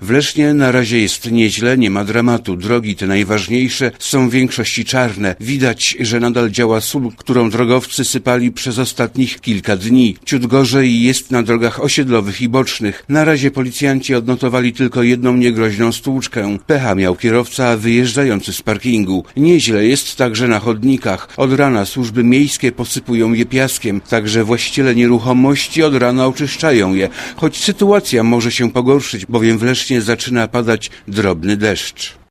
W Lesznie na razie jest nieźle, nie ma dramatu. Drogi te najważniejsze są w większości czarne. Widać, że nadal działa sól, którą drogowcy sypali przez ostatnich kilka dni. Ciut gorzej jest na drogach osiedlowych i bocznych. Na razie policjanci odnotowali tylko jedną niegroźną stłuczkę. Pecha miał kierowca wyjeżdżający z parkingu. Nieźle jest także na chodnikach. Od rana służby miejskie posypują je piaskiem, także właściciele nieruchomości od rana oczyszczają je, choć sytuacja może się pogorszyć, bowiem w Lesznie zaczyna padać drobny deszcz.